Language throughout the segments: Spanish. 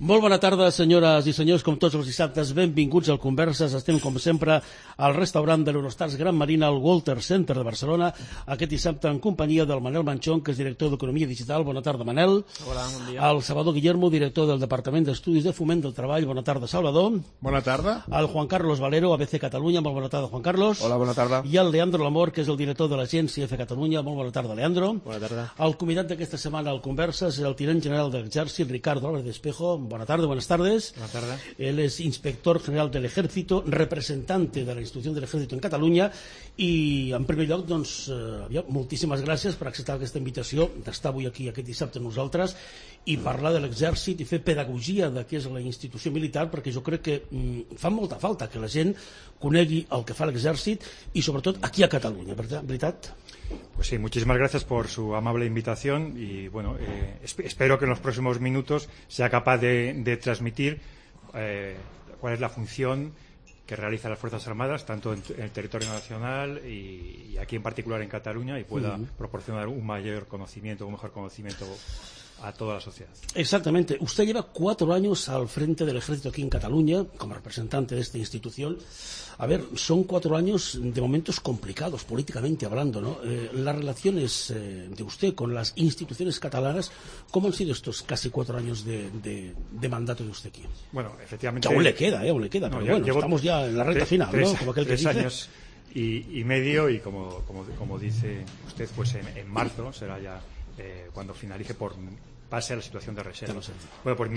Molt bona tarda, senyores i senyors, com tots els dissabtes, benvinguts al Converses. Estem, com sempre, al restaurant de l'Eurostars Gran Marina, al Walter Center de Barcelona, aquest dissabte en companyia del Manel Manchón, que és director d'Economia Digital. Bona tarda, Manel. Hola, bon dia. El Salvador Guillermo, director del Departament d'Estudis de Foment del Treball. Bona tarda, Salvador. Bona tarda. El Juan Carlos Valero, ABC Catalunya. Molt bona tarda, Juan Carlos. Hola, bona tarda. I el Leandro Lamor, que és el director de l'agència F Catalunya. Molt bona tarda, Leandro. Bona tarda. El convidat d'aquesta setmana al Converses és el tinent general de l'Exèrcit, Ricardo Álvarez Espejo. Bona tarda, buenas tardes. Buenas tardes. Él es inspector general del Ejército, representante de la institución del Ejército en Catalunya, i en primer lloc, doncs, moltíssimes gràcies per acceptar aquesta invitació d'estar avui aquí aquest dissabte amb nosaltres i parlar de l'Exèrcit i fer pedagogia de què és la institució militar, perquè jo crec que fa molta falta que la gent conegui el que fa l'Exèrcit i sobretot aquí a Catalunya, veritat? Pues sí, muchísimas gracias por su amable invitación y bueno, espero que en los próximos minutos sea capaz de transmitir cuál es la función que realizan las Fuerzas Armadas, tanto en el territorio nacional y aquí en particular en Cataluña, y pueda proporcionar un mayor conocimiento, un mejor conocimiento a toda la sociedad. Exactamente. Usted lleva 4 años al frente del Ejército aquí en Cataluña, como representante de esta institución. A ver, son 4 años de momentos complicados, políticamente hablando, ¿no? Las relaciones de usted con las instituciones catalanas, ¿cómo han sido estos casi 4 años de mandato de usted aquí? Bueno, efectivamente... Que aún le queda, no, pero bueno, estamos ya en la recta final, ¿no? Como aquel que dice. 3 años y medio, y como dice usted, pues en marzo será ya cuando finalice pase a la situación de reserva. Bueno, pues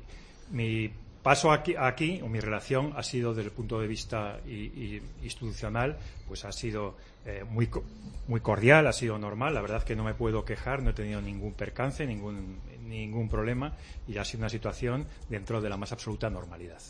mi paso aquí, o mi relación, ha sido desde el punto de vista institucional, pues ha sido muy cordial, ha sido normal. La verdad es que no me puedo quejar, no he tenido ningún percance, ningún problema, y ha sido una situación dentro de la más absoluta normalidad.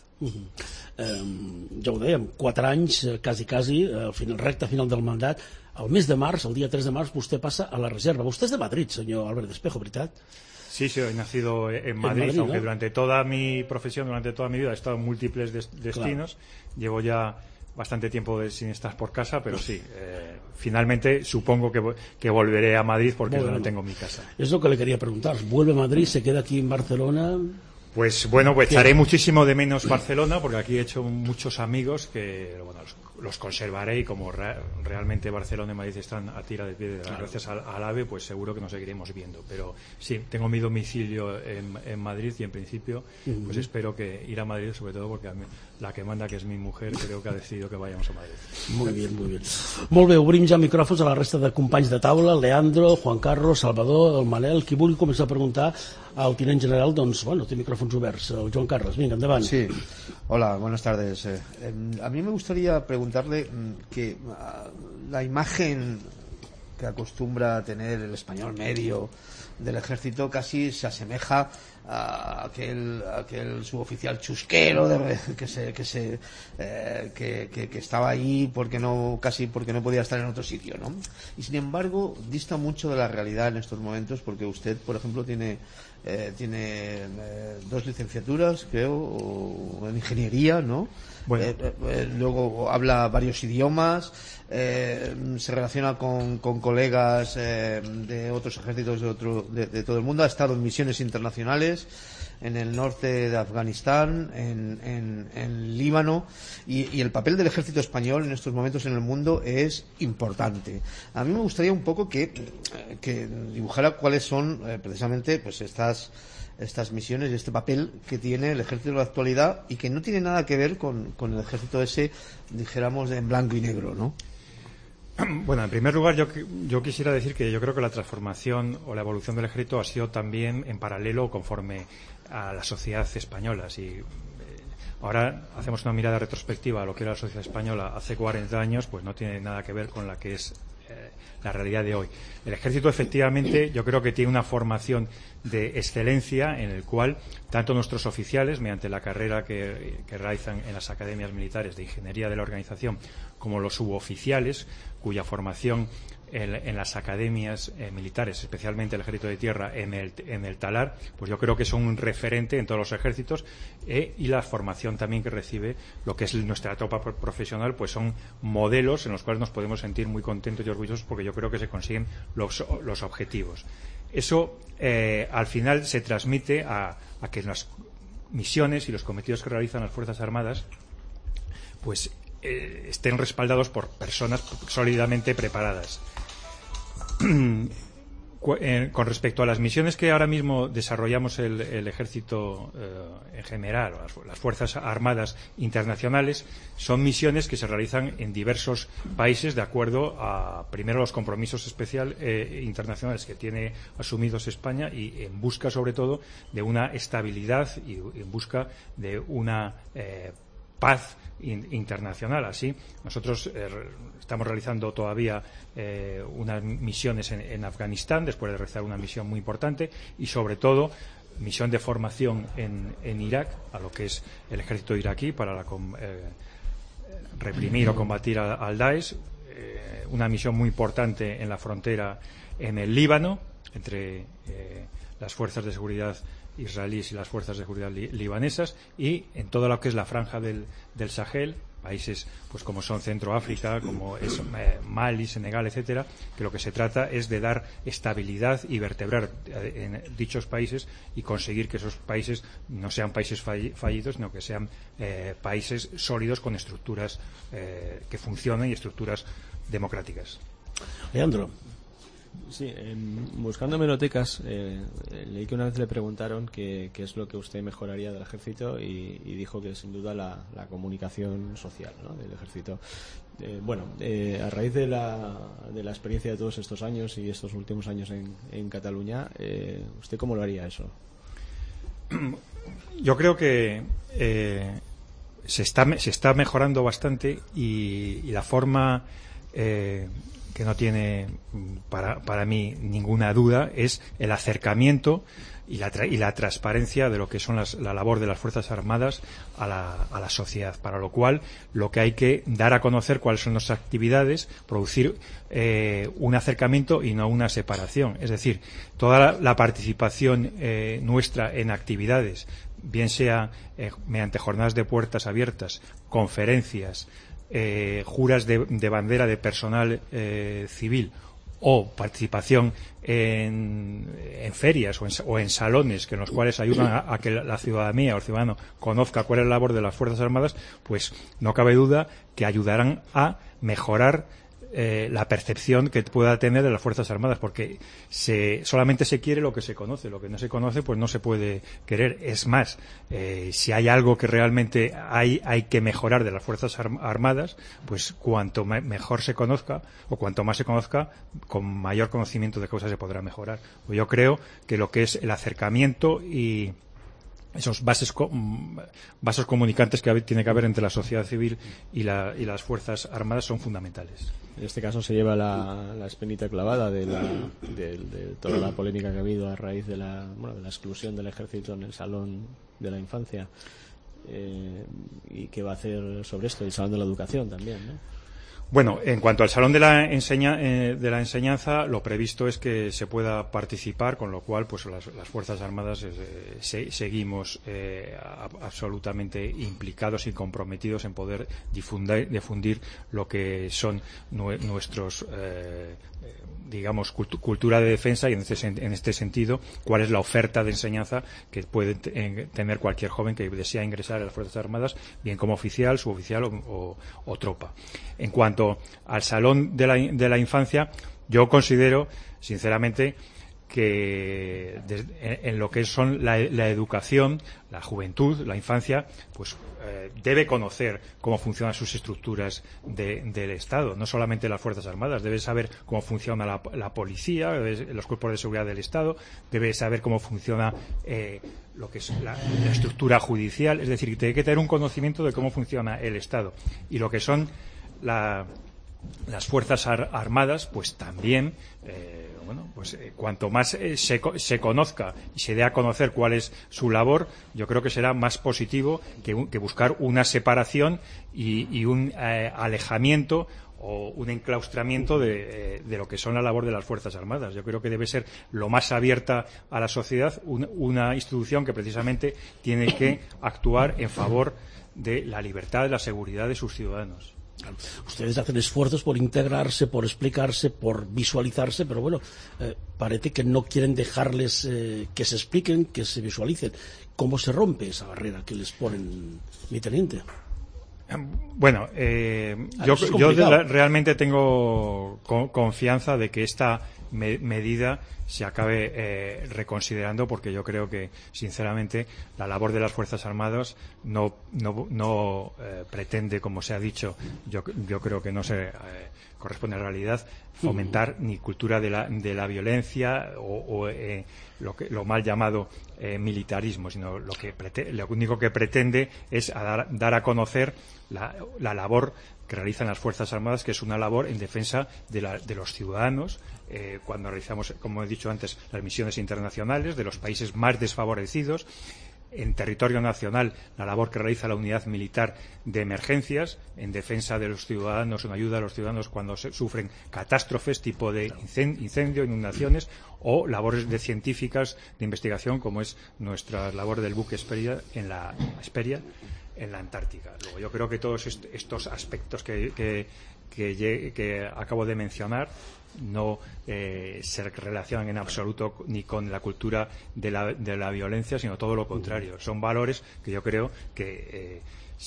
Ja ho dèiem, 4 anys, quasi, recta final del mandat. El mes de març, el dia 3 de març, vostè passa a la reserva. Vostè és de Madrid, senyor Álvarez Espejo, ¿veritat? Sí, he nacido en Madrid, aunque ¿no? Durante toda mi profesión, durante toda mi vida, he estado en múltiples destinos. Claro. Llevo ya bastante tiempo sin estar por casa, pero sí, finalmente supongo que volveré a Madrid porque es donde tengo mi casa. Es lo que le quería preguntar. ¿Vuelve a Madrid, se queda aquí en Barcelona? Pues bueno, pues echaré muchísimo de menos Barcelona, porque aquí he hecho muchos amigos que, bueno, los conservaré, y como realmente Barcelona y Madrid están a tira de pie, claro, gracias al AVE, pues seguro que nos seguiremos viendo. Pero sí, tengo mi domicilio en Madrid, y en principio pues espero que ir a Madrid, sobre todo porque a mí, la que manda, que és mi mujer, creo que ha decidido que vayamos a Madrid. Muy bien, muy bien. Molt bé, obrim ja micròfons a la resta de companys de taula, Leandro, Juan Carlos, Salvador, el Manel. Qui vulgui començar a preguntar al tinent general, doncs, bueno, té micròfons oberts. El Joan Carlos, vinga, endavant. Sí, hola, buenas tardes. A mí me gustaría preguntarle que la imagen que acostumbra a tener el español medio del ejército casi se asemeja a aquel suboficial chusquero que estaba ahí porque no podía estar en otro sitio, ¿no? Y sin embargo dista mucho de la realidad en estos momentos, porque usted, por ejemplo, tiene 2 licenciaturas, creo, en ingeniería, ¿no? Bueno. Luego habla varios idiomas, se relaciona con colegas de otros ejércitos de todo el mundo, ha estado en misiones internacionales en el norte de Afganistán, en Líbano, y el papel del ejército español en estos momentos en el mundo es importante. A mí me gustaría un poco que dibujara cuáles son precisamente pues estas misiones y este papel que tiene el ejército en la actualidad, y que no tiene nada que ver con el ejército ese, dijéramos, en blanco y negro, ¿no? Bueno, en primer lugar, yo quisiera decir que yo creo que la transformación o la evolución del ejército ha sido también en paralelo, conforme a la sociedad española. Si ahora hacemos una mirada retrospectiva a lo que era la sociedad española hace 40 años, pues no tiene nada que ver con la que es la realidad de hoy. El ejército, efectivamente, yo creo que tiene una formación de excelencia, en el cual tanto nuestros oficiales, mediante la carrera que realizan en las academias militares de ingeniería de la organización, como los suboficiales, cuya formación en las academias militares, especialmente el ejército de tierra en el Talar, pues yo creo que son un referente en todos los ejércitos, y la formación también que recibe lo que es nuestra tropa profesional, pues son modelos en los cuales nos podemos sentir muy contentos y orgullosos, porque yo creo que se consiguen los objetivos. Eso al final se transmite a que misiones y los cometidos que realizan las Fuerzas Armadas pues estén respaldados por personas sólidamente preparadas. Con respecto a las misiones que ahora mismo desarrollamos el ejército en general, o las Fuerzas Armadas internacionales, son misiones que se realizan en diversos países de acuerdo a, primero, los compromisos internacionales que tiene asumidos España y en busca, sobre todo, de una estabilidad y en busca de una paz internacional. Así, nosotros estamos realizando todavía unas misiones en Afganistán, después de realizar una misión muy importante, y sobre todo misión de formación en Irak, a lo que es el ejército iraquí para reprimir o combatir al Daesh, una misión muy importante en la frontera en el Líbano, entre las fuerzas de seguridad israelíes y las fuerzas de seguridad libanesas, y en todo lo que es la franja del Sahel, países pues como son Centroáfrica, como es Mali, Senegal, etcétera, que lo que se trata es de dar estabilidad y vertebrar en dichos países y conseguir que esos países no sean países fallidos, sino que sean países sólidos con estructuras que funcionen y estructuras democráticas. Leandro. Sí, buscando hemerotecas, leí que una vez le preguntaron qué es lo que usted mejoraría del ejército y dijo que sin duda la comunicación social, ¿no?, del ejército. A raíz de la experiencia de todos estos años y estos últimos años en Cataluña, ¿usted cómo lo haría eso? Yo creo que se está mejorando bastante y la forma que no tiene para mí ninguna duda es el acercamiento y la transparencia de lo que son la labor de las Fuerzas Armadas a la sociedad, para lo cual lo que hay que dar a conocer cuáles son nuestras actividades, producir un acercamiento y no una separación, es decir, toda la participación nuestra en actividades, bien sea mediante jornadas de puertas abiertas, conferencias, juras de bandera de personal civil o participación en ferias o en salones en los cuales ayudan a que la ciudadanía o el ciudadano conozca cuál es la labor de las Fuerzas Armadas, pues no cabe duda que ayudarán a mejorar la percepción que pueda tener de las Fuerzas Armadas, porque solamente se quiere lo que se conoce, lo que no se conoce pues no se puede querer. Es más, si hay algo que realmente hay que mejorar de las Fuerzas Armadas, pues cuanto mejor se conozca o cuanto más se conozca, con mayor conocimiento de cosas se podrá mejorar. Pues yo creo que lo que es el acercamiento y esos vasos comunicantes que tiene que haber entre la sociedad civil y las Fuerzas Armadas son fundamentales. En este caso se lleva la espinita clavada de toda la polémica que ha habido a raíz de la exclusión del ejército en el Salón de la Infancia. ¿Y qué va a hacer sobre esto? El Salón de la Educación también, ¿no? Bueno, en cuanto al Salón de la Enseñanza, lo previsto es que se pueda participar, con lo cual pues las Fuerzas Armadas seguimos absolutamente implicados y comprometidos en poder difundir lo que son nuestros digamos, cultura de defensa, y en este sentido, cuál es la oferta de enseñanza que puede tener cualquier joven que desea ingresar a las Fuerzas Armadas, bien como oficial, suboficial o tropa. En cuanto al Salón de la Infancia, yo considero, sinceramente, que en lo que son la educación, la juventud, la infancia, pues debe conocer cómo funcionan sus estructuras del Estado, no solamente las Fuerzas Armadas, debe saber cómo funciona la policía, los cuerpos de seguridad del Estado, debe saber cómo funciona lo que es la estructura judicial, es decir, tiene que tener un conocimiento de cómo funciona el Estado. Y lo que son las Fuerzas Armadas, pues también cuanto más se conozca y se dé a conocer cuál es su labor, yo creo que será más positivo que buscar una separación y un alejamiento o un enclaustramiento de lo que son la labor de las Fuerzas Armadas. Yo creo que debe ser lo más abierta a la sociedad, una institución que precisamente tiene que actuar en favor de la libertad y la seguridad de sus ciudadanos. Ustedes hacen esfuerzos por integrarse, por explicarse, por visualizarse, pero bueno, parece que no quieren dejarles que se expliquen, que se visualicen. ¿Cómo se rompe esa barrera que les ponen, mi teniente? Bueno, yo realmente tengo confianza de que esta medida se acabe reconsiderando, porque yo creo que, sinceramente, la labor de las Fuerzas Armadas no pretende, como se ha dicho, yo creo que no se corresponde a la realidad, fomentar ni cultura de la violencia o lo mal llamado militarismo, sino lo único que pretende es dar a conocer la labor que realizan las Fuerzas Armadas, que es una labor en defensa de los ciudadanos, cuando realizamos, como he dicho antes, las misiones internacionales de los países más desfavorecidos. En territorio nacional, la labor que realiza la unidad militar de emergencias en defensa de los ciudadanos, en ayuda a los ciudadanos cuando sufren catástrofes tipo de incendio, inundaciones, o labores de científicas de investigación, como es nuestra labor del buque Hesperia en la Antártica. Luego, yo creo que todos estos aspectos que acabo de mencionar no se relacionan en absoluto ni con la cultura de la violencia, sino todo lo contrario. Son valores que yo creo que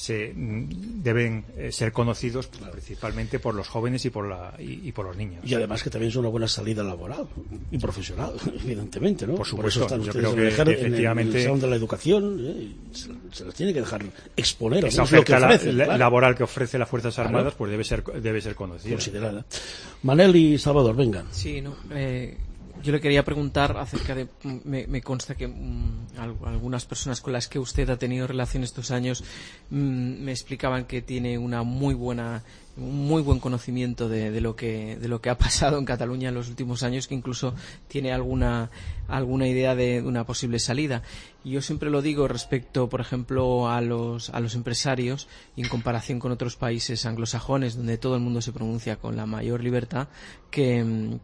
deben ser conocidos principalmente por los jóvenes y por los niños. Y además que también es una buena salida laboral y profesional, evidentemente, ¿no? Por supuesto. Por eso yo creo que efectivamente en el salón de la educación, se les tiene que dejar exponer. Esa oferta laboral que ofrece las Fuerzas Armadas, pues debe ser conocida. Considerada. Manel y Salvador, vengan. Sí, no. Yo le quería preguntar acerca de... Me consta que algunas personas con las que usted ha tenido relación estos años me explicaban que tiene un muy buen conocimiento de lo que ha pasado en Cataluña en los últimos años, que incluso tiene alguna idea de una posible salida. Y yo siempre lo digo respecto, por ejemplo, a los empresarios, y en comparación con otros países anglosajones donde todo el mundo se pronuncia con la mayor libertad, que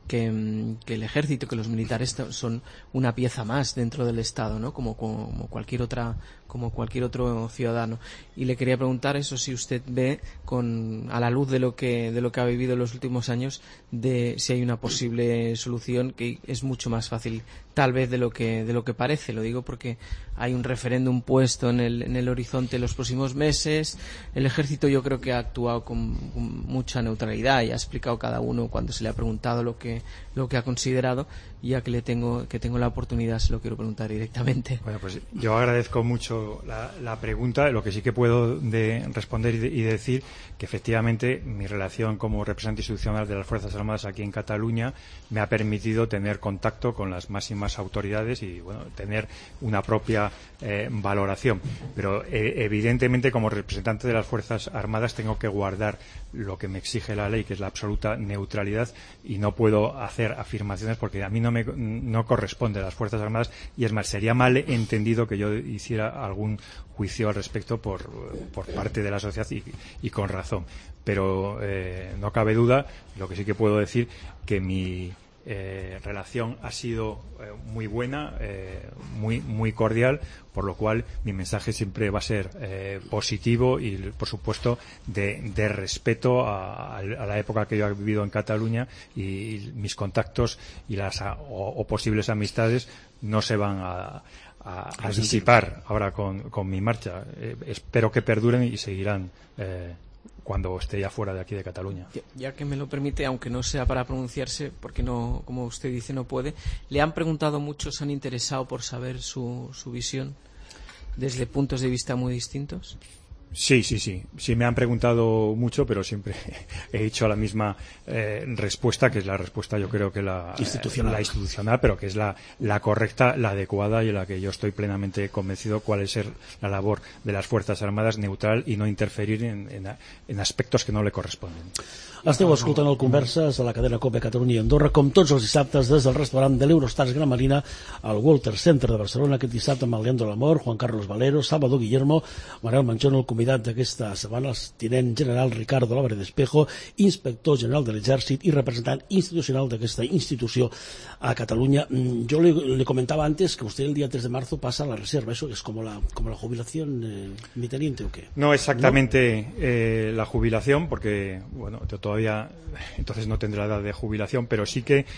el ejército, que los militares son una pieza más dentro del Estado, ¿no? Como cualquier otro ciudadano. Y le quería preguntar eso, si usted ve a la luz de lo que ha vivido en los últimos años, de si hay una posible solución, que es mucho más fácil tal vez de lo que parece. Lo digo porque hay un referéndum puesto en el horizonte en los próximos meses. El ejército, yo creo que ha actuado con mucha neutralidad y ha explicado cada uno cuando se le ha preguntado lo que ha considerado. Y ya que tengo la oportunidad, se lo quiero preguntar directamente. Bueno, pues yo agradezco mucho la pregunta. Lo que sí que puedo responder y decir que efectivamente mi relación como representante institucional de las Fuerzas Armadas aquí en Cataluña me ha permitido tener contacto con las máximas autoridades y tener una propia valoración. Pero evidentemente, como representante de las Fuerzas Armadas, tengo que guardar lo que me exige la ley, que es la absoluta neutralidad, y no puedo hacer afirmaciones porque a mí no corresponde a las Fuerzas Armadas, y es más, sería mal entendido que yo hiciera algún juicio al respecto por parte de la sociedad, y con razón. Pero no cabe duda, lo que sí que puedo decir, que mi relación ha sido muy buena, muy cordial, por lo cual mi mensaje siempre va a ser positivo y, por supuesto, de respeto a la época que yo he vivido en Cataluña, y mis contactos y o posibles amistades no se van a disipar ahora con mi marcha. Espero que perduren y seguirán cuando esté ya fuera de aquí de Cataluña. Ya que me lo permite, aunque no sea para pronunciarse, porque no, como usted dice, no puede, le han preguntado mucho, se han interesado por saber su visión desde puntos de vista muy distintos. Sí, me han preguntado mucho, pero siempre he hecho la misma respuesta, que es la respuesta, yo creo que la institucional, pero que es la correcta, la adecuada, y en la que yo estoy plenamente convencido cuál es la labor de las Fuerzas Armadas, neutral y no interferir en aspectos que no le corresponden. Esteu escoltant el Converses a la cadena COPE Catalunya i Andorra, com tots els dissabtes, des del restaurant de l'Eurostars Gran Marina al Walter Center de Barcelona, aquest dissabte amb el Leandro Lamor, Juan Carlos Valero, Salvador Guillermo, Manel Manchón, el convidat d'aquesta setmana, el tinent general Ricardo Álvarez Espejo, inspector general de l'Exèrcit i representant institucional d'aquesta institució a Cataluña. Yo le comentaba antes que usted el día 3 de marzo pasa a la reserva. ¿Eso es como la jubilación, mi teniente, o qué? No exactamente la jubilación, porque bueno, yo todavía entonces no tendré la edad de jubilación, pero sí que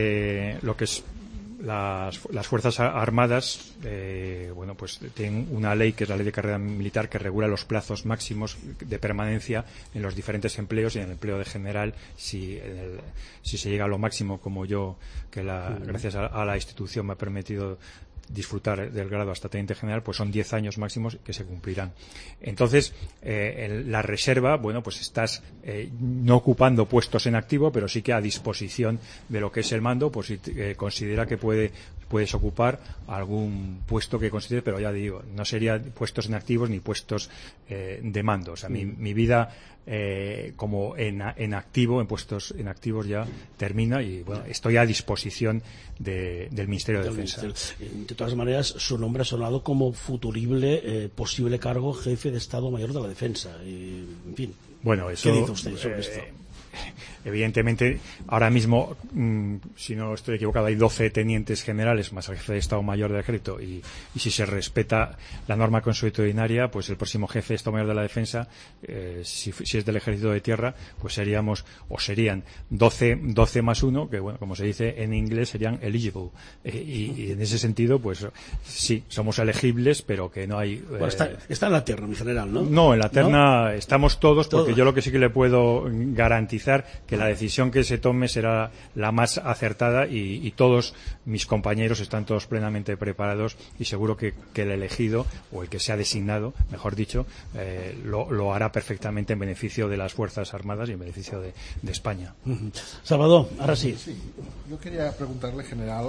lo que es las Fuerzas Armadas, bueno, pues tienen una ley que es la Ley de Carrera Militar que regula los plazos máximos de permanencia en los diferentes empleos y en el empleo de general, si se llega a lo máximo, como yo, que gracias a la institución me ha permitido disfrutar del grado hasta teniente general, pues son 10 años máximos que se cumplirán. Entonces, la reserva, bueno, pues estás no ocupando puestos en activo, pero sí que a disposición de lo que es el mando, pues si considera que puedes ocupar algún puesto que considere, pero ya digo, no sería puestos en activos ni puestos de mando. O sea, mi vida como en activo, en puestos en activos ya termina y bueno, estoy a disposición del Ministerio de Defensa. De todas maneras, su nombre ha sonado como futurible posible cargo jefe de Estado Mayor de la Defensa. En fin, bueno, eso, ¿qué dice usted sobre esto? Evidentemente, ahora mismo, si no estoy equivocado, hay 12 tenientes generales más el jefe de Estado Mayor del Ejército y si se respeta la norma consuetudinaria, pues el próximo jefe de Estado Mayor de la Defensa, si es del Ejército de Tierra, pues serían 12 más 1, que bueno, como se dice en inglés, serían eligible. Y en ese sentido, pues sí, somos elegibles, pero que no hay... Bueno, está en la terna, mi general, ¿no? No, en la terna ¿no? Estamos todos, porque yo lo que sí que le puedo garantizar que la decisión que se tome será la más acertada y todos mis compañeros están todos plenamente preparados y seguro que el elegido o el que sea designado, mejor dicho, lo hará perfectamente en beneficio de las Fuerzas Armadas y en beneficio de España. Salvador, ahora sí. Yo quería preguntarle, general,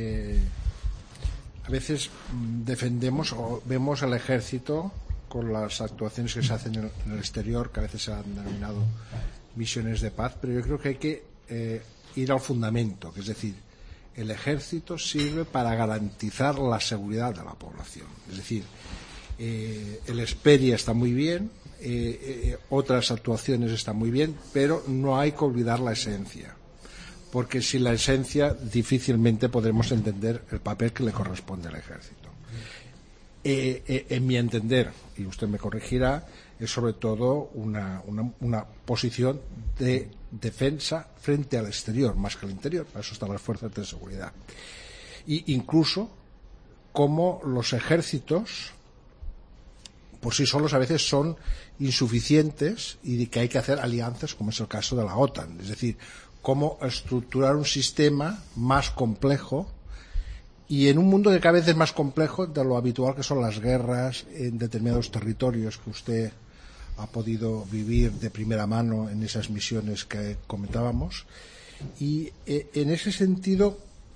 a veces defendemos o vemos al ejército con las actuaciones que se hacen en el exterior, que a veces se han denominado misiones de paz, pero yo creo que hay que ir al fundamento, que es decir, el ejército sirve para garantizar la seguridad de la población. Es decir, el Esperia está muy bien, otras actuaciones están muy bien, pero no hay que olvidar la esencia, porque sin la esencia difícilmente podremos entender el papel que le corresponde al ejército. En mi entender, y usted me corregirá, es sobre todo una posición de defensa frente al exterior, más que al interior. Para eso están las fuerzas de seguridad. Y incluso como los ejércitos por sí solos a veces son insuficientes y que hay que hacer alianzas, como es el caso de la OTAN. Es decir, cómo estructurar un sistema más complejo y en un mundo que cada vez es más complejo de lo habitual que son las guerras en determinados territorios que usted ha podido vivir de primera mano en esas misiones que comentábamos. Y en ese sentido,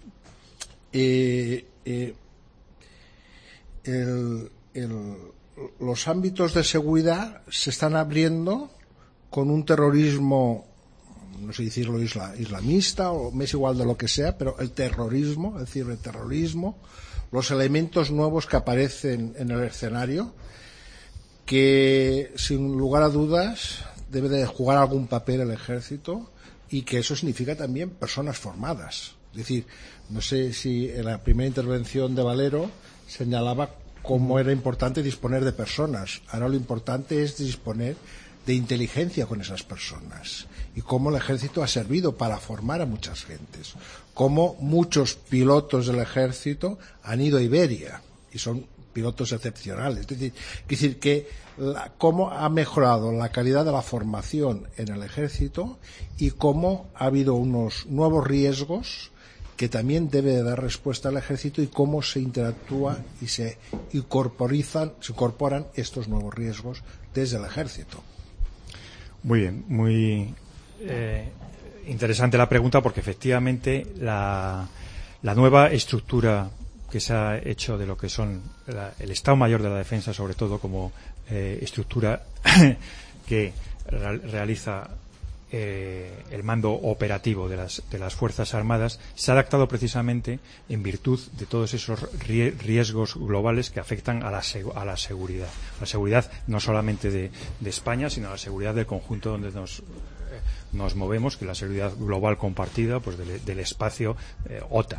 los ámbitos de seguridad se están abriendo con un terrorismo, no sé decirlo islamista o me es igual de lo que sea, pero el terrorismo, los elementos nuevos que aparecen en el escenario, que sin lugar a dudas debe de jugar algún papel el ejército y que eso significa también personas formadas. Es decir, no sé si en la primera intervención de Valero señalaba cómo era importante disponer de personas. Ahora lo importante es disponer de inteligencia con esas personas y cómo el ejército ha servido para formar a muchas gentes, cómo muchos pilotos del ejército han ido a Iberia y son pilotos excepcionales. Es decir que cómo ha mejorado la calidad de la formación en el ejército y cómo ha habido unos nuevos riesgos que también debe de dar respuesta al ejército y cómo se interactúa y se incorporan estos nuevos riesgos desde el ejército. Muy bien, muy interesante la pregunta, porque efectivamente la nueva estructura que se ha hecho de lo que son el Estado Mayor de la Defensa, sobre todo como estructura que realiza el mando operativo de las Fuerzas Armadas se ha adaptado precisamente en virtud de todos esos riesgos globales que afectan a la seguridad. La seguridad no solamente de España, sino a la seguridad del conjunto donde nos movemos, que es la seguridad global compartida pues del espacio OTAN.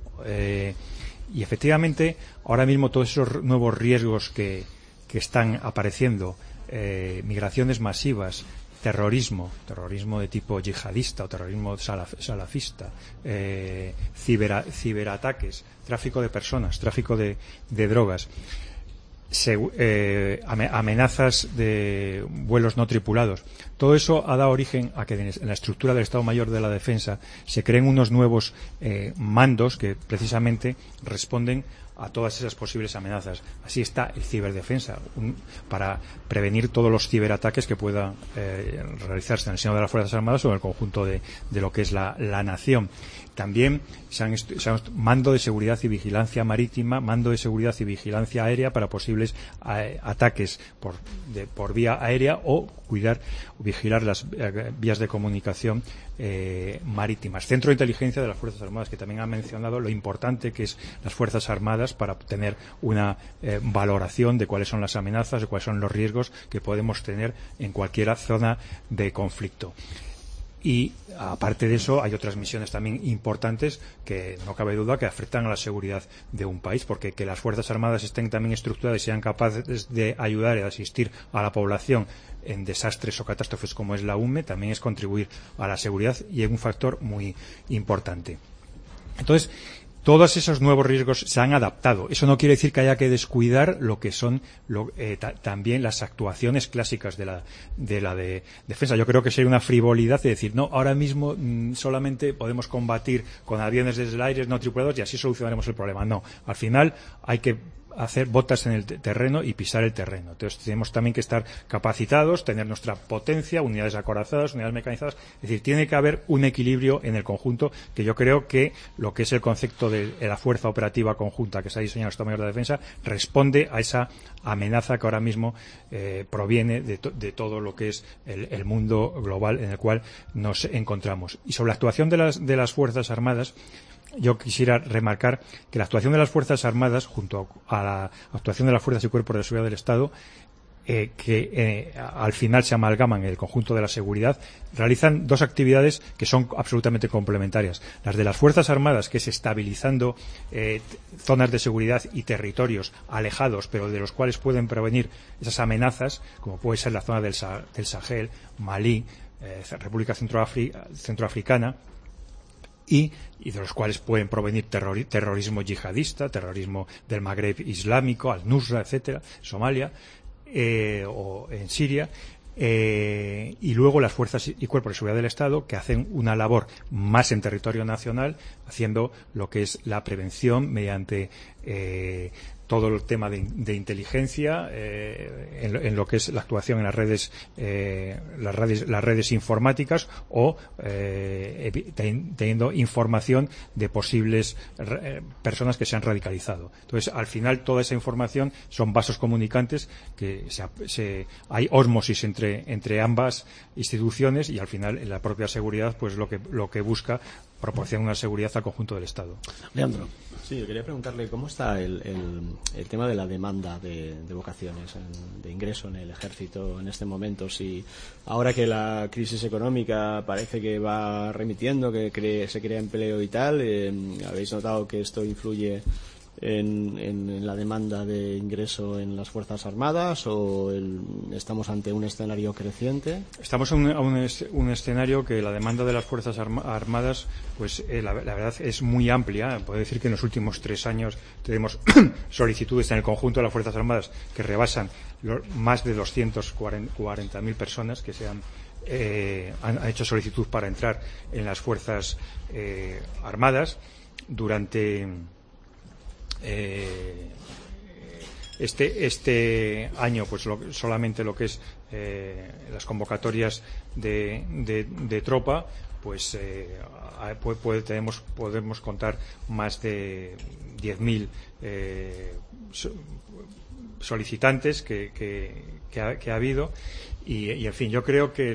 Y efectivamente, ahora mismo todos esos nuevos riesgos que están apareciendo, migraciones masivas, terrorismo de tipo yihadista o terrorismo salafista, ciberataques, tráfico de personas, tráfico de drogas, amenazas de vuelos no tripulados. Todo eso ha dado origen a que en la estructura del Estado Mayor de la Defensa se creen unos nuevos mandos que precisamente responden a todas esas posibles amenazas. Así está el ciberdefensa, para prevenir todos los ciberataques que puedan realizarse en el seno de las Fuerzas Armadas o en el conjunto de lo que es la nación. También mando de seguridad y vigilancia marítima, mando de seguridad y vigilancia aérea para posibles ataques por vía aérea o vigilar las vías de comunicación marítimas. Centro de Inteligencia de las Fuerzas Armadas, que también ha mencionado lo importante que es las Fuerzas Armadas para tener una valoración de cuáles son las amenazas, de cuáles son los riesgos que podemos tener en cualquier zona de conflicto. Y aparte de eso hay otras misiones también importantes que no cabe duda que afectan a la seguridad de un país, porque que las Fuerzas Armadas estén también estructuradas y sean capaces de ayudar y de asistir a la población en desastres o catástrofes como es la UME también es contribuir a la seguridad y es un factor muy importante. Entonces, todos esos nuevos riesgos se han adaptado. Eso no quiere decir que haya que descuidar lo que son también las actuaciones clásicas de la defensa. Yo creo que sería una frivolidad de decir, no, ahora mismo solamente podemos combatir con aviones desde el aire no tripulados y así solucionaremos el problema. No, al final hay que hacer botas en el terreno y pisar el terreno. Entonces tenemos también que estar capacitados, tener nuestra potencia, unidades acorazadas, unidades mecanizadas. Es decir, tiene que haber un equilibrio en el conjunto, que yo creo que lo que es el concepto de la fuerza operativa conjunta que se ha diseñado en el Estado Mayor de la Defensa responde a esa amenaza que ahora mismo proviene de todo lo que es el mundo global en el cual nos encontramos. Y sobre la actuación de las Fuerzas Armadas, yo quisiera remarcar que la actuación de las Fuerzas Armadas, junto a la actuación de las Fuerzas y Cuerpos de Seguridad del Estado, que al final se amalgaman en el conjunto de la seguridad, realizan dos actividades que son absolutamente complementarias. Las de las Fuerzas Armadas, que es estabilizando zonas de seguridad y territorios alejados, pero de los cuales pueden prevenir esas amenazas, como puede ser la zona del Sahel, Malí, República Centroafricana, y de los cuales pueden provenir terrorismo yihadista, terrorismo del Magreb islámico, al-Nusra, etcétera, Somalia, o en Siria, y luego las Fuerzas y Cuerpos de Seguridad del Estado, que hacen una labor más en territorio nacional, haciendo lo que es la prevención mediante todo el tema de inteligencia, en lo que es la actuación en las redes informáticas o teniendo información de posibles personas que se han radicalizado. Entonces, al final, toda esa información son vasos comunicantes que hay ósmosis entre ambas instituciones y al final en la propia seguridad pues lo que busca proporciona una seguridad al conjunto del Estado. Leandro. Sí, yo quería preguntarle cómo está el tema de la demanda de vocaciones, de ingreso en el ejército en este momento. Si ahora que la crisis económica parece que va remitiendo, que se crea empleo y tal, ¿habéis notado que esto influye en la demanda de ingreso en las Fuerzas Armadas o estamos ante un escenario creciente? Estamos en un escenario que la demanda de las Fuerzas Armadas pues la verdad es muy amplia. Puedo decir que en los últimos 3 años tenemos solicitudes en el conjunto de las Fuerzas Armadas que rebasan más de 240.000 personas que han hecho solicitud para entrar en las Fuerzas Armadas. Durante este año pues solamente lo que es las convocatorias de tropa pues podemos contar más de 10.000 solicitantes que ha habido Y en fin, yo creo que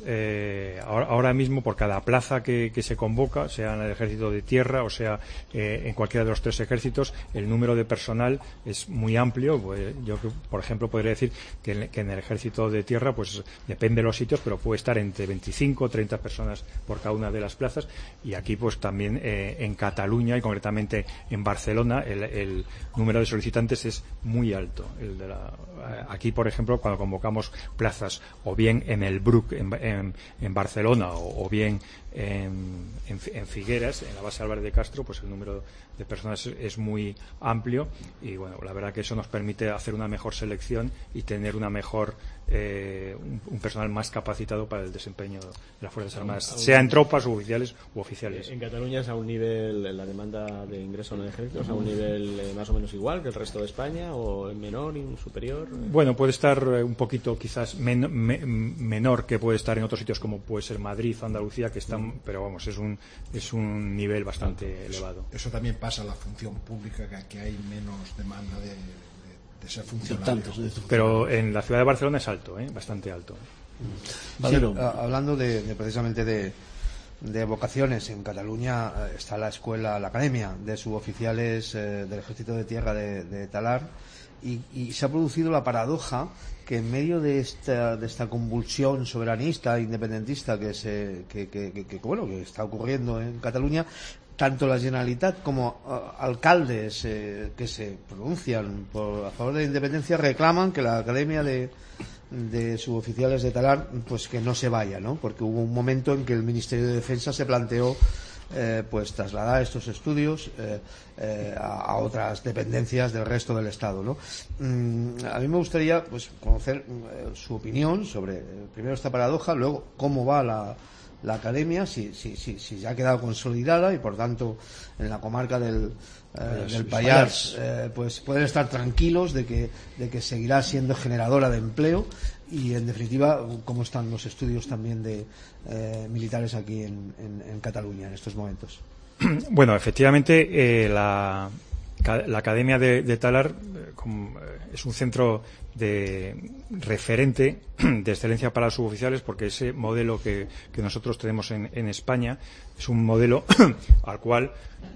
ahora mismo por cada plaza que se convoca, sea en el ejército de tierra o sea en cualquiera de los 3 ejércitos, el número de personal es muy amplio. Pues yo, por ejemplo, podría decir que en el ejército de tierra, pues depende de los sitios, pero puede estar entre 25 o 30 personas por cada una de las plazas. Y aquí pues también en Cataluña y concretamente en Barcelona el número de solicitantes es muy alto. Aquí, por ejemplo, cuando convocamos plazas o bien en el Bruc en Barcelona o bien en Figueras, en la base Álvarez de Castro, pues el número de personas es muy amplio y bueno, la verdad que eso nos permite hacer una mejor selección y tener una mejor un personal más capacitado para el desempeño de las Fuerzas Armadas, sea en tropas, oficiales u oficiales. En Cataluña es a un nivel, la demanda de ingreso en el ejército es a un nivel más o menos igual que el resto de España, o menor y un superior. Bueno, puede estar un poquito quizás menor que puede estar en otros sitios como puede ser Madrid, Andalucía, que están, pero vamos, es un nivel bastante elevado. Eso también pasa en la función pública, que aquí hay menos demanda de ser funcionario. Pero en la ciudad de Barcelona es alto, bastante alto. Sí, hablando precisamente de vocaciones, en Cataluña está la academia de suboficiales del Ejército de Tierra de Talar, y se ha producido la paradoja que en medio de esta convulsión soberanista, independentista que está ocurriendo en Cataluña, tanto la Generalitat como alcaldes que se pronuncian a favor de la independencia reclaman que la academia de suboficiales de Talar pues que no se vaya, ¿no? Porque hubo un momento en que el Ministerio de Defensa se planteó pues trasladar estos estudios a otras dependencias del resto del Estado, ¿no? A mí me gustaría pues conocer su opinión sobre primero esta paradoja, luego cómo va la academia, si ya ha quedado consolidada y por tanto en la comarca del Pallars pues pueden estar tranquilos de que seguirá siendo generadora de empleo, y en definitiva cómo están los estudios también de militares aquí en Cataluña en estos momentos. Bueno, efectivamente la Academia de Talar es un centro de referente de excelencia para los suboficiales, porque ese modelo que nosotros tenemos en España es un modelo al cual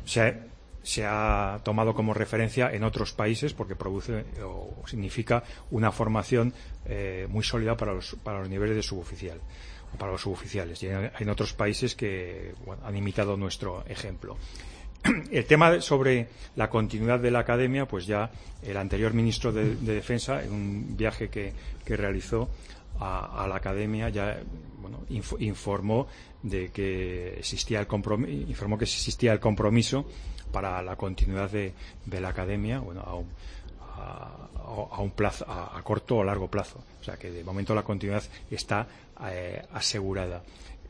se ha tomado como referencia en otros países, porque produce o significa una formación muy sólida para los niveles de suboficial, para los suboficiales, y hay en otros países que han imitado nuestro ejemplo. El tema sobre la continuidad de la academia, pues ya el anterior ministro de Defensa, en un viaje que realizó a la academia, ya informó de que existía el compromiso para la continuidad de la academia, a un plazo, a corto o largo plazo. O sea que de momento la continuidad está asegurada.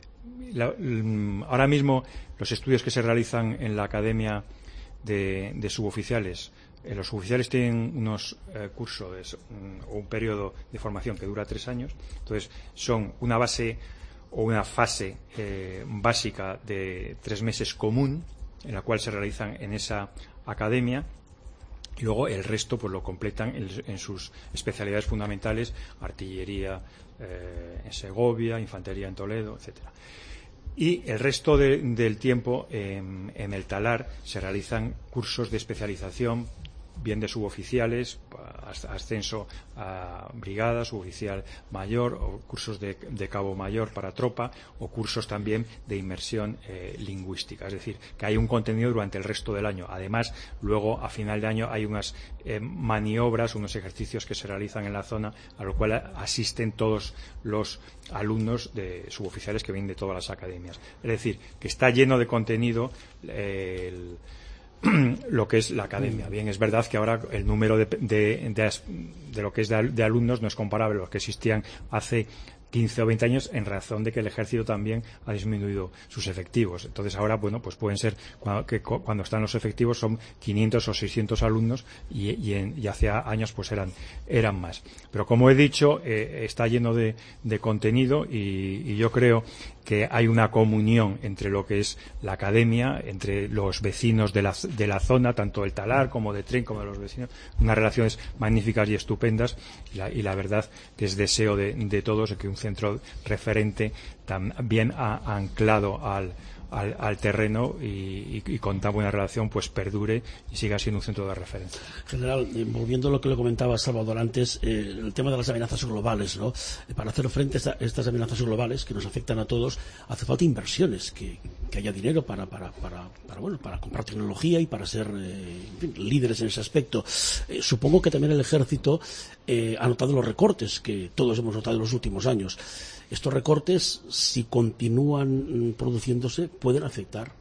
Ahora mismo los estudios que se realizan en la academia de suboficiales, los suboficiales tienen unos cursos o un periodo de formación que dura 3 años. Entonces son una base o una fase básica de 3 meses común, en la cual se realizan en esa academia, y luego el resto pues lo completan en sus especialidades fundamentales: artillería en Segovia, infantería en Toledo, etcétera. Y el resto del tiempo en el Talar se realizan cursos de especialización, bien de suboficiales, ascenso a brigada, suboficial mayor, o cursos de cabo mayor para tropa, o cursos también de inmersión lingüística. Es decir, que hay un contenido durante el resto del año. Además, luego a final de año hay unas maniobras, unos ejercicios que se realizan en la zona, a lo cual asisten todos los alumnos de suboficiales que vienen de todas las academias. Es decir, que está lleno de contenido lo que es la academia. Bien, es verdad que ahora el número de lo que es de alumnos no es comparable a los que existían hace 15 o 20 años, en razón de que el ejército también ha disminuido sus efectivos. Entonces ahora, bueno, pues pueden ser, cuando están los efectivos son 500 o 600 alumnos y hace años pues eran más. Pero como he dicho, está lleno de contenido y yo creo que hay una comunión entre lo que es la academia, entre los vecinos de la zona, tanto del Talar como de Tren, como de los vecinos, unas relaciones magníficas y estupendas, y la verdad que es deseo de todos que un centro referente tan bien anclado al terreno y con tan buena relación pues perdure y siga siendo un centro de referencia. General, volviendo a lo que le comentaba Salvador antes, el tema de las amenazas globales, ¿no? Para hacer frente a estas amenazas globales que nos afectan a todos, hace falta inversiones, que haya dinero para comprar tecnología y para ser líderes en ese aspecto. Supongo que también el ejército ha notado los recortes que todos hemos notado en los últimos años. Estos recortes, si continúan produciéndose, pueden afectar.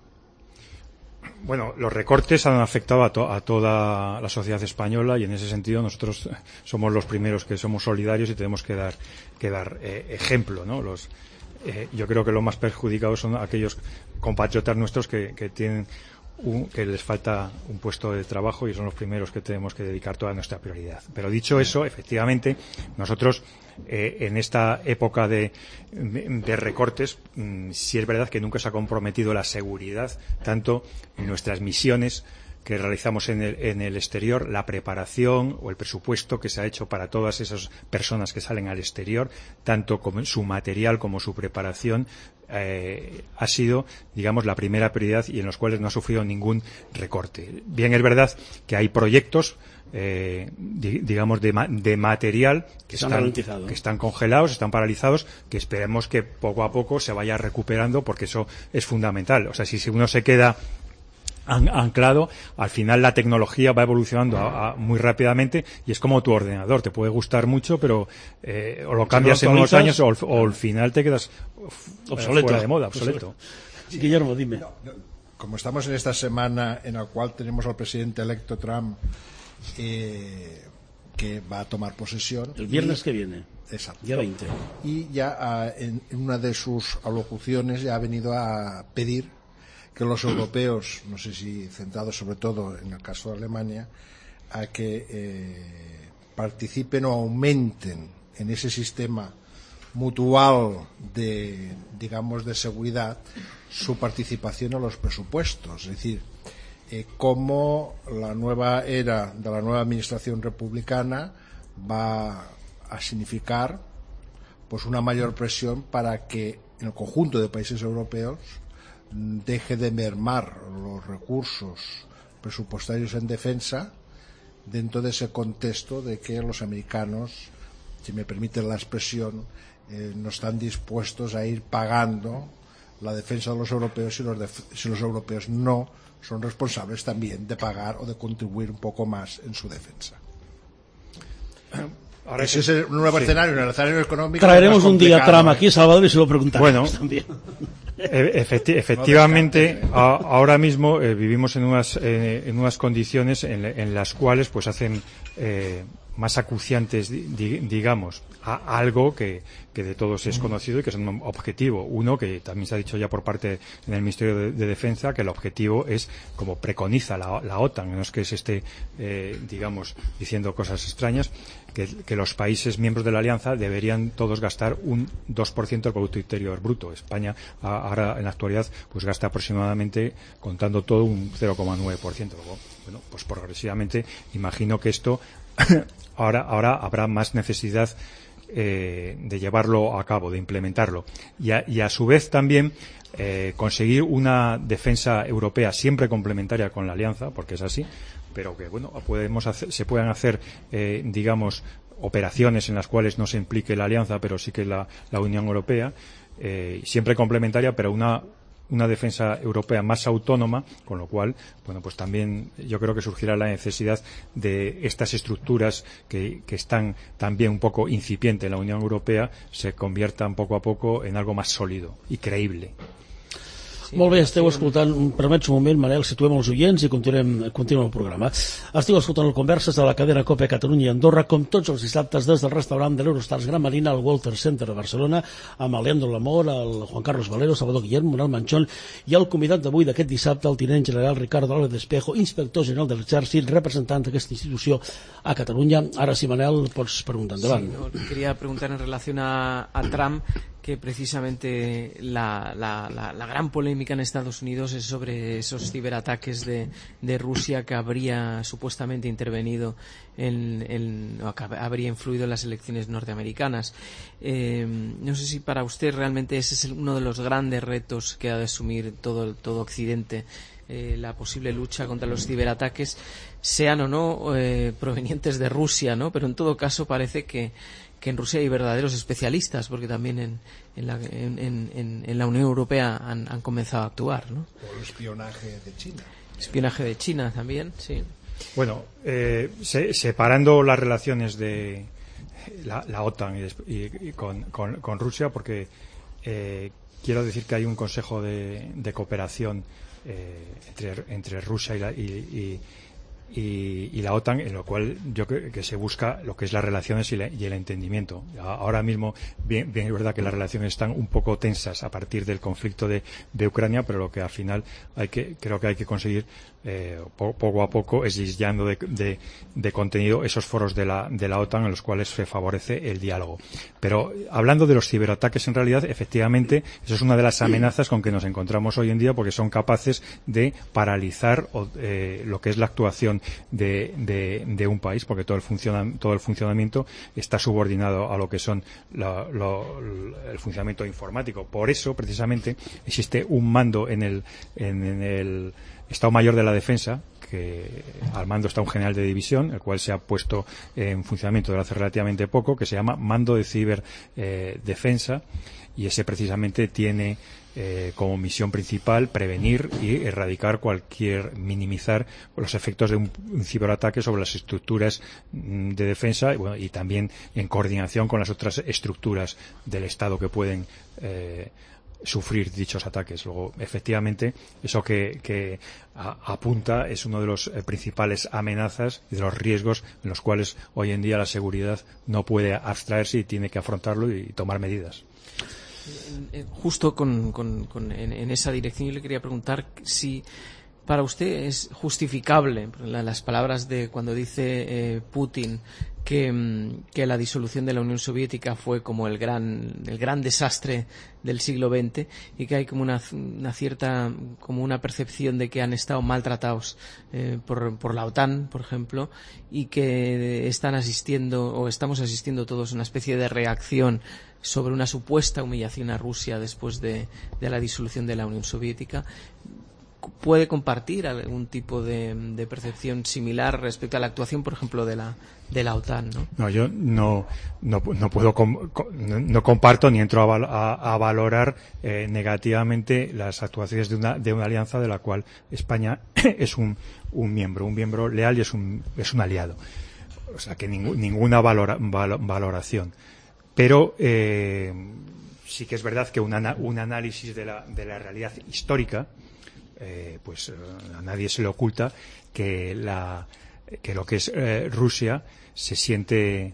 Bueno, los recortes han afectado a toda la sociedad española y en ese sentido nosotros somos los primeros que somos solidarios y tenemos que dar ejemplo, ¿no? Yo creo que los más perjudicados son aquellos compatriotas nuestros que tienen que les falta un puesto de trabajo y son los primeros que tenemos que dedicar toda nuestra prioridad. Pero dicho eso, efectivamente, nosotros en esta época de recortes, sí es verdad que nunca se ha comprometido la seguridad, tanto en nuestras misiones que realizamos en el exterior, la preparación o el presupuesto que se ha hecho para todas esas personas que salen al exterior, tanto como su material como su preparación, ha sido, digamos, la primera prioridad y en los cuales no ha sufrido ningún recorte. Bien, es verdad que hay proyectos, digamos, de material que están congelados, están paralizados, que esperemos que poco a poco se vaya recuperando porque eso es fundamental. O sea, si uno se queda anclado, al final la tecnología va evolucionando muy rápidamente y es como tu ordenador, te puede gustar mucho, pero o lo cambias en unos años o al final te quedas obsoleto, fuera de moda, obsoleto. Sí, Guillermo, dime. Como estamos en esta semana en la cual tenemos al presidente electo Trump que va a tomar posesión el viernes que viene. Exacto. Día 20. Y ya en una de sus alocuciones ya ha venido a pedir que los europeos, no sé si centrados sobre todo en el caso de Alemania, a que participen o aumenten en ese sistema mutual de seguridad su participación en los presupuestos. Es decir, cómo la nueva era de la nueva administración republicana va a significar pues una mayor presión para que en el conjunto de países europeos deje de mermar los recursos presupuestarios en defensa dentro de ese contexto de que los americanos, si me permiten la expresión, no están dispuestos a ir pagando la defensa de los europeos si los europeos no son responsables también de pagar o de contribuir un poco más en su defensa. Ahora ese es el nuevo escenario, en el escenario económico. Traeremos un día trama aquí, Salvador, y se lo preguntaremos. Bueno, también. Efectivamente, ahora mismo vivimos en unas condiciones en las cuales pues hacen más acuciantes, digamos, a algo que de todos es conocido y que es un objetivo. Uno, que también se ha dicho ya por parte en el Ministerio de Defensa, que el objetivo es, como preconiza la OTAN, no es que se esté, digamos, diciendo cosas extrañas, que los países miembros de la Alianza deberían todos gastar un 2% del Producto Interior Bruto. España, ahora en la actualidad, pues gasta aproximadamente, contando todo, un 0,9%. Luego, bueno, pues progresivamente, imagino que esto ahora habrá más necesidad de llevarlo a cabo, de implementarlo. Y a su vez también conseguir una defensa europea siempre complementaria con la Alianza, porque es así, pero que bueno, se puedan hacer, digamos, operaciones en las cuales no se implique la Alianza, pero sí que la Unión Europea, siempre complementaria, pero una defensa europea más autónoma, con lo cual, bueno, pues también yo creo que surgirá la necesidad de estas estructuras que están también un poco incipientes en la Unión Europea, se conviertan poco a poco en algo más sólido y creíble. Molt bé, esteu escoltant, permets un moment, Manel, situem els oients i continuem el programa. Esteu escoltant el Converses de la cadena COPE Catalunya i Andorra, com tots els dissabtes des del restaurant de l'Eurostars Gran Marina al Walter Center de Barcelona, amb el Leandro Lamor, el Juan Carlos Valero, Salvador Guillermo, Manuel Manchón i el convidat d'avui d'aquest dissabte, el tinent general Ricardo Álvarez Espejo, inspector general de l'Exèrcit, representant d'aquesta institució a Catalunya. Ara sí, Manel, pots preguntar endavant. Sí, no, quería preguntar en relación a Trump, que precisamente la gran polémica en Estados Unidos es sobre esos ciberataques de Rusia que habría supuestamente intervenido o que habría influido en las elecciones norteamericanas. No sé si para usted realmente ese es uno de los grandes retos que ha de asumir todo Occidente, la posible lucha contra los ciberataques, sean o no provenientes de Rusia, ¿no? Pero en todo caso parece que en Rusia hay verdaderos especialistas, porque también en la Unión Europea han comenzado a actuar, ¿no? O el espionaje de China. Espionaje de China también, sí. Bueno, separando las relaciones de la OTAN y con Rusia, porque quiero decir que hay un consejo de cooperación entre Rusia y la OTAN, en lo cual yo creo que se busca lo que es las relaciones y el entendimiento. Ahora mismo, bien es verdad que las relaciones están un poco tensas a partir del conflicto de Ucrania, pero lo que al final creo que hay que conseguir poco a poco es llenando de contenido esos foros de la OTAN en los cuales se favorece el diálogo. Pero hablando de los ciberataques, en realidad, efectivamente, eso es una de las amenazas con que nos encontramos hoy en día, porque son capaces de paralizar lo que es la actuación de un país, porque todo el funcionamiento está subordinado a lo que son el funcionamiento informático. Por eso, precisamente, existe un mando en el Estado Mayor de la Defensa, que al mando está un general de división, el cual se ha puesto en funcionamiento desde hace relativamente poco, que se llama Mando de Ciberdefensa, y ese precisamente tiene como misión principal prevenir y erradicar minimizar los efectos de un ciberataque sobre las estructuras de defensa y también en coordinación con las otras estructuras del Estado que pueden sufrir dichos ataques. Luego, efectivamente, eso que apunta es uno de los principales amenazas y de los riesgos en los cuales hoy en día la seguridad no puede abstraerse y tiene que afrontarlo y tomar medidas. Justo en esa dirección yo le quería preguntar si para usted es justificable las palabras de cuando dice Putin que la disolución de la Unión Soviética fue como el gran desastre del siglo XX, y que hay como una cierta, como una percepción de que han estado maltratados por la OTAN, por ejemplo, y que estamos asistiendo todos a una especie de reacción sobre una supuesta humillación a Rusia después de la disolución de la Unión Soviética. ¿Puede compartir algún tipo de percepción similar respecto a la actuación, por ejemplo, de la OTAN? No, yo no puedo, no comparto ni entro a valorar negativamente las actuaciones de una alianza de la cual España es un miembro leal y es un aliado. O sea, que ninguna valoración. Pero sí que es verdad que un análisis de la realidad histórica, pues a nadie se le oculta que lo que es Rusia se siente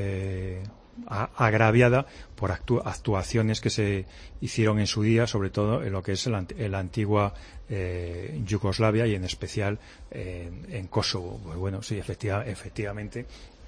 agraviada por actuaciones que se hicieron en su día, sobre todo en lo que es la antigua Yugoslavia y en especial en Kosovo. Pues bueno, sí, efectivamente.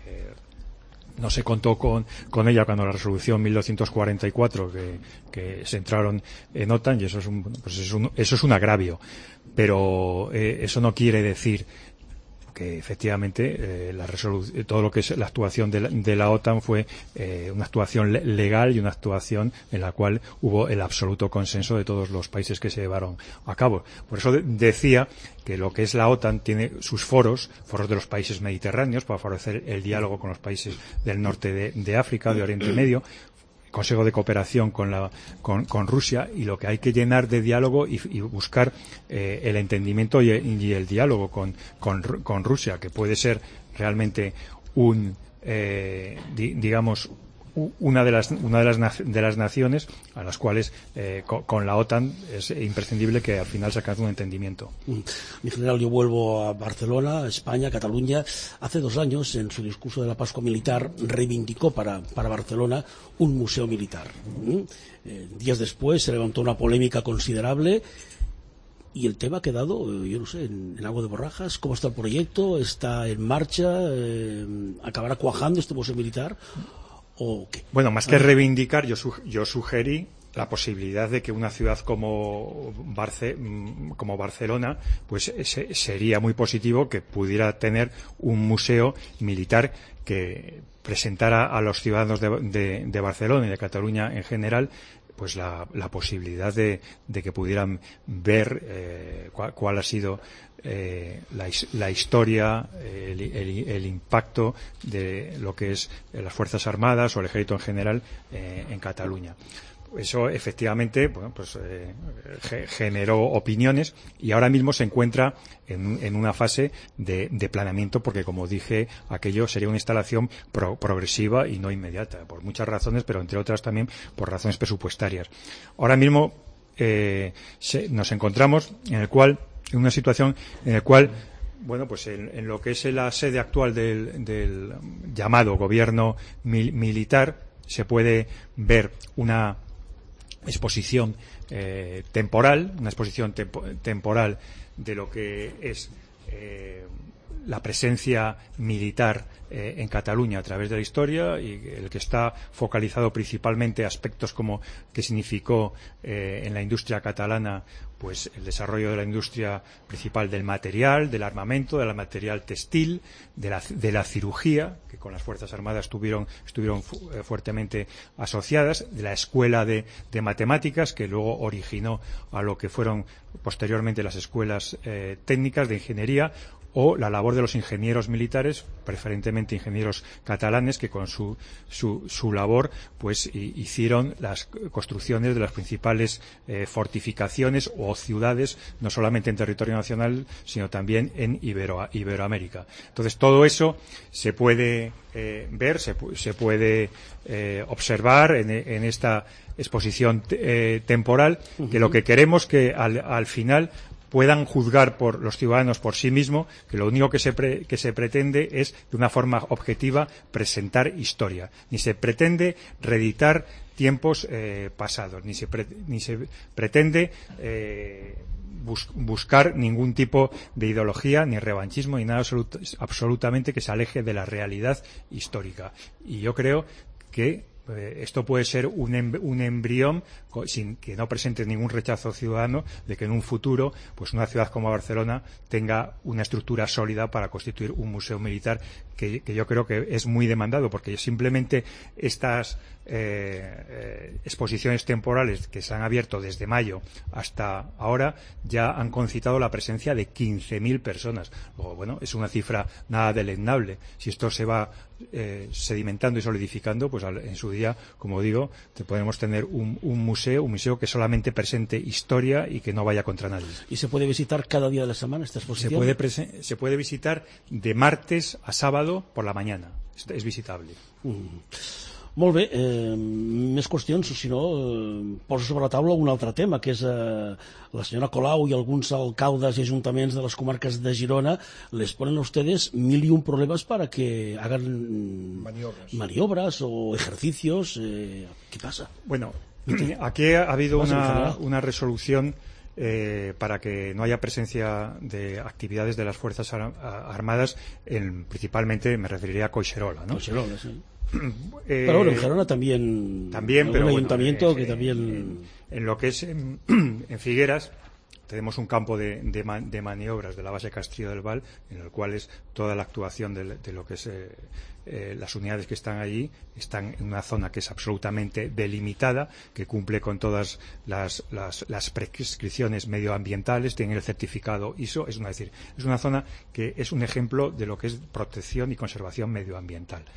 No se contó con ella cuando la resolución 1944 que se entraron en OTAN, y eso es un agravio, pero eso no quiere decir que efectivamente todo lo que es la actuación de la OTAN fue una actuación legal y una actuación en la cual hubo el absoluto consenso de todos los países que se llevaron a cabo. Por eso decía que lo que es la OTAN tiene sus foros de los países mediterráneos para favorecer el diálogo con los países del norte de África, de Oriente Medio, Consejo de Cooperación con Rusia, y lo que hay que llenar de diálogo y buscar el entendimiento y el diálogo con Rusia, que puede ser realmente digamos una de las naciones a las cuales con la OTAN es imprescindible que al final se alcance un entendimiento. Mi general, yo vuelvo a Barcelona, España, Cataluña. Hace 2 años, en su discurso de la Pascua Militar, reivindicó para Barcelona un museo militar. Días después se levantó una polémica considerable y el tema ha quedado, yo no sé, en agua de borrajas. ¿Cómo está el proyecto? ¿Está en marcha? ¿Acabará cuajando este museo militar? ¿O qué? Bueno, más que reivindicar, yo sugerí la posibilidad de que una ciudad como Barcelona, pues sería muy positivo que pudiera tener un museo militar que presentara a los ciudadanos de Barcelona y de Cataluña en general pues la posibilidad de que pudieran ver cuál ha sido la historia, el impacto de lo que es las Fuerzas Armadas o el Ejército en general en Cataluña. Eso efectivamente, bueno, pues generó opiniones y ahora mismo se encuentra en una fase de planeamiento porque, como dije, aquello sería una instalación progresiva y no inmediata, por muchas razones, pero entre otras también por razones presupuestarias. Ahora mismo nos encontramos en una situación en la cual, bueno, pues en lo que es la sede actual del llamado gobierno militar se puede ver una exposición temporal de lo que es la presencia militar en Cataluña a través de la historia y el que está focalizado principalmente aspectos como que significó en la industria catalana pues el desarrollo de la industria principal del material, del armamento, del material textil, de la cirugía, que con las Fuerzas Armadas estuvieron fuertemente asociadas, de la escuela de matemáticas, que luego originó a lo que fueron posteriormente las escuelas técnicas de ingeniería, o la labor de los ingenieros militares, preferentemente ingenieros catalanes, que con su labor pues hicieron las construcciones de las principales fortificaciones o ciudades, no solamente en territorio nacional, sino también en Iberoamérica. Entonces, todo eso se puede ver, se puede observar en esta exposición temporal, que lo que queremos que al final puedan juzgar por los ciudadanos por sí mismos, que lo único que se pretende es, de una forma objetiva, presentar historia. Ni se pretende reeditar tiempos pasados, ni se pretende buscar ningún tipo de ideología, ni revanchismo, ni nada absolutamente que se aleje de la realidad histórica. Y yo creo que esto puede ser un embrión, sin que no presente ningún rechazo ciudadano, de que en un futuro pues una ciudad como Barcelona tenga una estructura sólida para constituir un museo militar que yo creo que es muy demandado, porque simplemente estas exposiciones temporales que se han abierto desde mayo hasta ahora ya han concitado la presencia de 15.000 personas. Luego, bueno, es una cifra nada deleznable. Si esto se va sedimentando y solidificando, pues en su día, como digo, podemos tener un museo que solamente presente historia y que no vaya contra nadie. ¿Y se puede visitar cada día de la semana esta exposición? Se puede visitar de martes a sábado por la mañana. Es visitable. Molt bé, més qüestions, si no, poso sobre la taula un altre tema, que és la senyora Colau y algunos alcaldes y ayuntamientos de las comarcas de Girona les ponen a ustedes 1001 problemas para que hagan maniobras o ejercicios. ¿Qué pasa? Bueno, aquí ha habido una resolución para que no haya presencia de actividades de las Fuerzas Armadas, principalmente me referiría a Collserola, ¿no? Collserola, sí. Pero bueno, en Gerona también pero un ayuntamiento que también en lo que es en Figueras tenemos un campo de maniobras de la base Castrillo del Val, en el cual es toda la actuación de lo que es las unidades que están allí, están en una zona que es absolutamente delimitada, que cumple con todas las prescripciones medioambientales, tiene el certificado ISO, es una zona que es un ejemplo de lo que es protección y conservación medioambiental.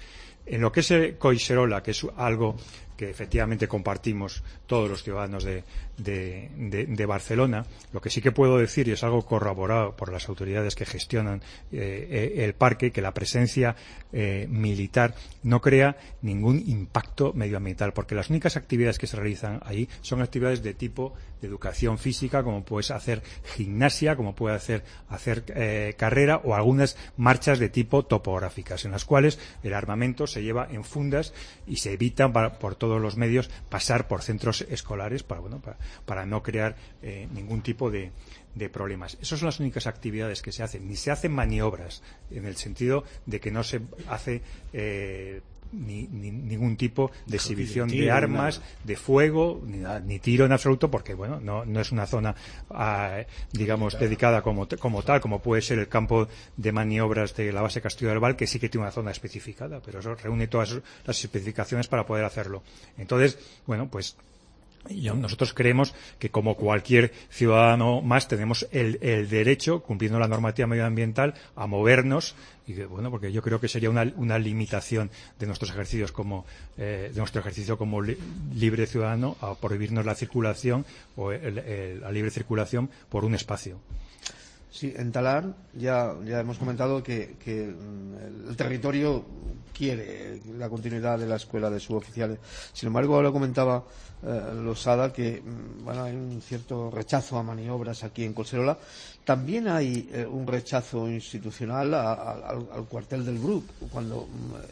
En lo que es Collserola, que es algo que efectivamente compartimos todos los ciudadanos de Barcelona, lo que sí que puedo decir, y es algo corroborado por las autoridades que gestionan el parque, que la presencia militar no crea ningún impacto medioambiental, porque las únicas actividades que se realizan ahí son actividades de tipo de educación física, como puedes hacer gimnasia, como puede hacer carrera, o algunas marchas de tipo topográficas, en las cuales el armamento se lleva en fundas y se evitan por todos los medios pasar por centros escolares para no crear ningún tipo de problemas. Esas son las únicas actividades que se hacen. Ni se hacen maniobras, en el sentido de que no se hace ningún tipo de exhibición de armas, de fuego, ni tiro en absoluto, porque no es una zona digamos dedicada como tal, como puede ser el campo de maniobras de la base Castillo del Val, que sí que tiene una zona especificada, pero eso reúne todas las especificaciones para poder hacerlo. Entonces, pues nosotros creemos que, como cualquier ciudadano más, tenemos el derecho, cumpliendo la normativa medioambiental, a movernos, y porque yo creo que sería una limitación de nuestros ejercicios de nuestro ejercicio como libre ciudadano, a prohibirnos la circulación o la libre circulación por un espacio. Sí, en Talar ya hemos comentado que el territorio quiere la continuidad de la escuela de suboficiales. Sin embargo, ahora comentaba Losada que hay un cierto rechazo a maniobras aquí en Collserola. También hay un rechazo institucional al cuartel del Bruc, cuando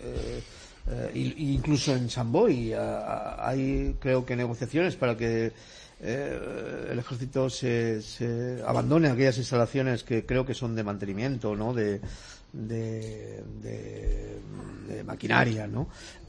incluso en Sant Boi hay, creo que, negociaciones para que el ejército se abandone aquellas instalaciones que creo que son de mantenimiento, ¿no? de maquinaria, ¿no?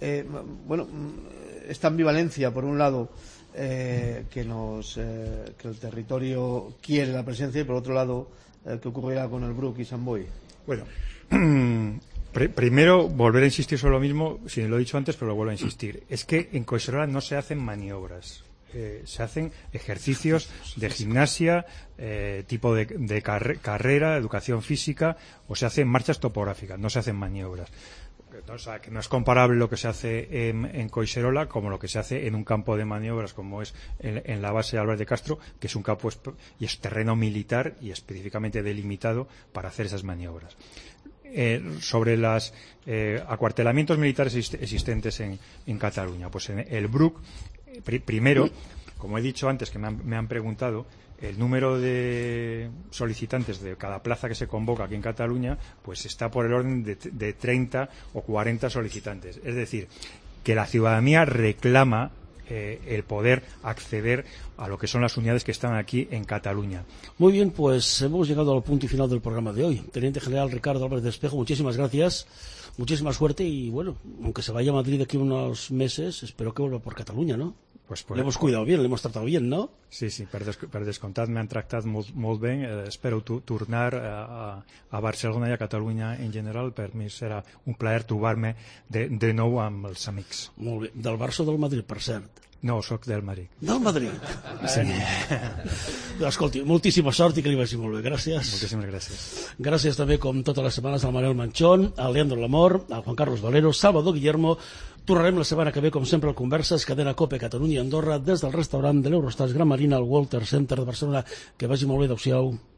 Esta ambivalencia, por un lado, que el territorio quiere la presencia, y por otro lado, ¿qué ocurrirá con el Bruc y Sant Boi? Bueno, primero, volver a insistir sobre lo mismo, si lo he dicho antes, pero lo vuelvo a insistir. Es que en Collserola no se hacen maniobras. Se hacen ejercicios de gimnasia, tipo de carrera, educación física, o se hacen marchas topográficas, no se hacen maniobras. O sea, que no es comparable lo que se hace en Collserola como lo que se hace en un campo de maniobras como es en la base Álvarez de Castro, que es un campo y es terreno militar y específicamente delimitado para hacer esas maniobras. Sobre los acuartelamientos militares existentes en Cataluña, pues en el Bruc, primero, como he dicho antes, que me han preguntado, el número de solicitantes de cada plaza que se convoca aquí en Cataluña, pues está por el orden de 30 o 40 solicitantes. Es decir, que la ciudadanía reclama el poder acceder a lo que son las unidades que están aquí en Cataluña. Muy bien, pues hemos llegado al punto y final del programa de hoy. Teniente General Ricardo Álvarez de Espejo, muchísimas gracias, muchísima suerte, y aunque se vaya a Madrid de aquí unos meses, espero que vuelva por Cataluña, ¿no? Pues le hemos cuidado bien, le hemos tratado bien, ¿no? Sí, per descomptat m'han tractat molt bé. Espero tornar a Barcelona i a Catalunya en general. Per mi serà un plaer trobar-me de nou amb els amics. Molt bé. Del Barça o del Madrid, per cert? No, sóc del Madrid. Del Madrid? Sí. Escolti, moltíssima sort i que li vagi molt bé. Gràcies. Moltíssimes gràcies. Gràcies també, com totes les setmanes, al Manel Manchón, al Leandro Lamor, al Juan Carlos Valero, Salvador Guillermo. Tornarem la setmana que ve, com sempre, al Converses, cadena COPE Catalunya i Andorra, des del restaurant de l'Eurostars Gran Marina al Walter Center de Barcelona. Que vagi molt bé, adéu-siau.